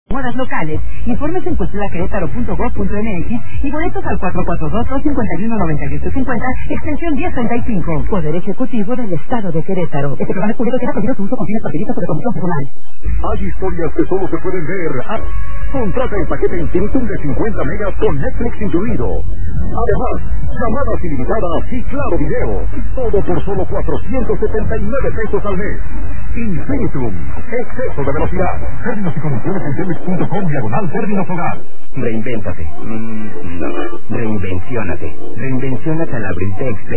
Modas locales. Informes en culturaquerétaro.gov.mx y boletos al 442-251-9850, extensión 1035. Poder Ejecutivo del Estado de Querétaro. Este programa es público y queda prohibido su uso con fines partidistas o de condición personal. Hay historias que solo se pueden ver. Contrata el paquete Infinitum de 50 megas con Netflix incluido. Además, llamadas ilimitadas y claro video. Todo por solo 479 pesos al mes. Infinitum. Exceso de velocidad. Términos y condiciones en telmex.com/términos hogar. Reinvéntate. Reinvenciónate. Reinvenciónate al abrirte